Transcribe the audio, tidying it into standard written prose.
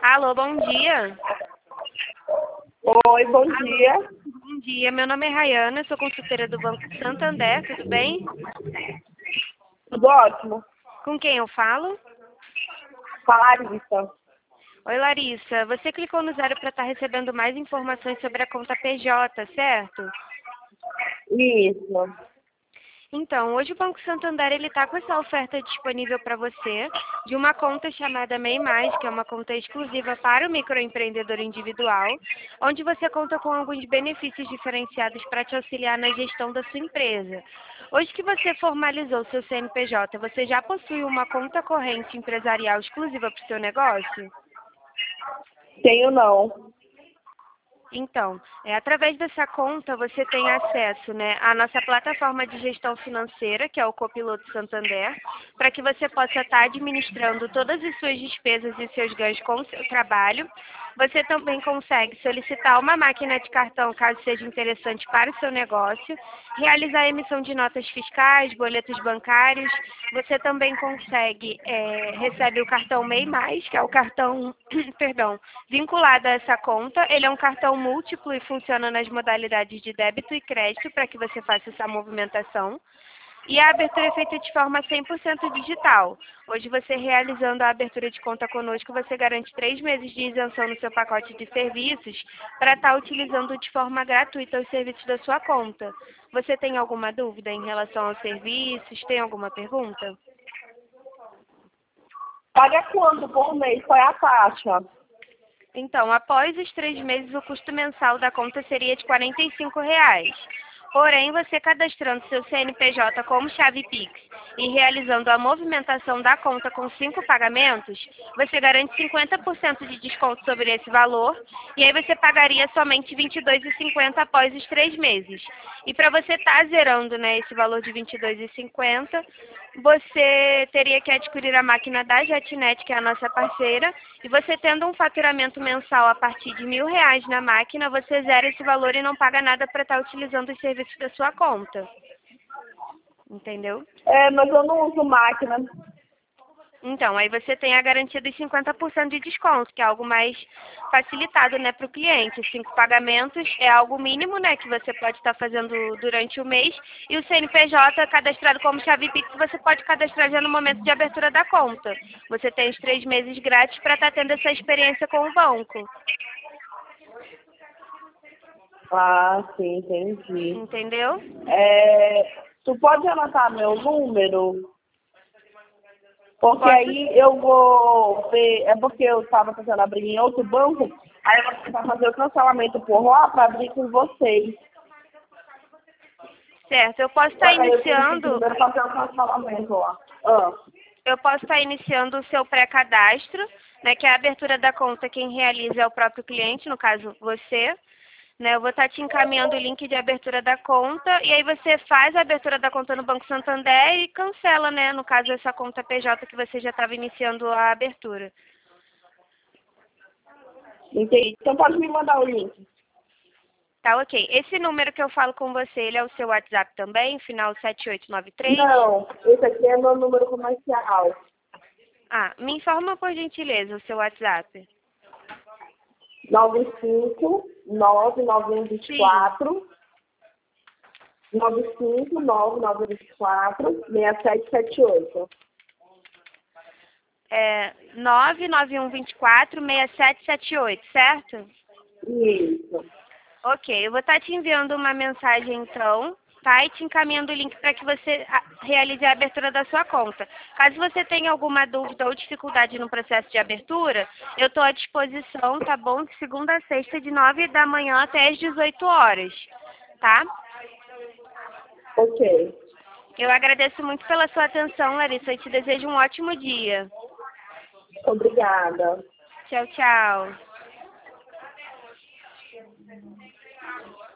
Alô, bom dia. Oi, bom Alô, dia. bom dia. Meu nome é Rayana, sou consultora do Banco Santander, tudo bem? Tudo ótimo. Com quem eu falo? Larissa. Oi, Larissa. Você clicou no 0 para estar recebendo mais informações sobre a conta PJ, certo? Isso. Então, hoje o Banco Santander ele está com essa oferta disponível para você de uma conta chamada MEI+, que é uma conta exclusiva para o microempreendedor individual, onde você conta com alguns benefícios diferenciados para te auxiliar na gestão da sua empresa. Hoje que você formalizou seu CNPJ, você já possui uma conta corrente empresarial exclusiva para o seu negócio? Tenho não. Então, através dessa conta você tem acesso, né, à nossa plataforma de gestão financeira, que é o Copiloto Santander, para que você possa estar administrando todas as suas despesas e seus ganhos com o seu trabalho. Você também consegue solicitar uma máquina de cartão, caso seja interessante para o seu negócio, realizar a emissão de notas fiscais, boletos bancários. Você também consegue, recebe o cartão MEI+, que é o cartão, perdão, vinculado a essa conta. Ele é um cartão múltiplo e funciona nas modalidades de débito e crédito para que você faça essa movimentação. E a abertura é feita de forma 100% digital. Hoje, você realizando a abertura de conta conosco, você garante 3 meses de isenção no seu pacote de serviços para estar utilizando de forma gratuita os serviços da sua conta. Você tem alguma dúvida em relação aos serviços? Tem alguma pergunta? Paga quanto por mês? Qual é a taxa? Então, após os 3 meses, o custo mensal da conta seria de R$ 45. Porém, você cadastrando seu CNPJ como chave Pix e realizando a movimentação da conta com 5 pagamentos, você garante 50% de desconto sobre esse valor e aí você pagaria somente R$ 22,50 após os 3 meses. E para você estar zerando, né, esse valor de R$ 22,50, você teria que adquirir a máquina da Jetnet, que é a nossa parceira, e você tendo um faturamento mensal a partir de R$ 1.000 na máquina, você zera esse valor e não paga nada para estar utilizando os serviços da sua conta. Entendeu? Mas eu não uso máquina. Então, aí você tem a garantia dos 50% de desconto, que é algo mais facilitado, né, para o cliente. 5 pagamentos é algo mínimo, né, que você pode estar fazendo durante o mês. E o CNPJ cadastrado como chave Pix, você pode cadastrar já no momento de abertura da conta. Você tem os 3 meses grátis para estar tendo essa experiência com o banco. Ah, sim, entendi. Entendeu? Tu pode anotar meu número? Porque Posso? aí eu vou ver. É porque eu estava tentando abrir em outro banco. Aí eu vou tentar fazer o cancelamento por lá para abrir com vocês. Certo, eu posso Só estar que aí eu tenho que iniciando. primeiro fazer o cancelamento lá. Ah. Eu posso estar iniciando o seu pré-cadastro, né, que é a abertura da conta, quem realiza é o próprio cliente, no caso você. Né, eu vou estar te encaminhando o link de abertura da conta e aí você faz a abertura da conta no Banco Santander e cancela, né, no caso, essa conta PJ que você já estava iniciando a abertura. Entendi. Então pode me mandar o link. Tá, ok. Esse número que eu falo com você, ele é o seu WhatsApp também, final 7893? Não, esse aqui é meu número comercial. Ah, me informa por gentileza o seu WhatsApp. 95 Sim. 9924 6778. 991246778, certo? Isso. Ok, eu vou estar te enviando uma mensagem então, tá? E te encaminhando o link para que você realize a abertura da sua conta. Caso você tenha alguma dúvida ou dificuldade no processo de abertura, eu estou à disposição, tá bom? De segunda a sexta, de 9 da manhã até as 18 horas, tá? Ok. Eu agradeço muito pela sua atenção, Larissa, e te desejo um ótimo dia. Obrigada. Tchau, tchau.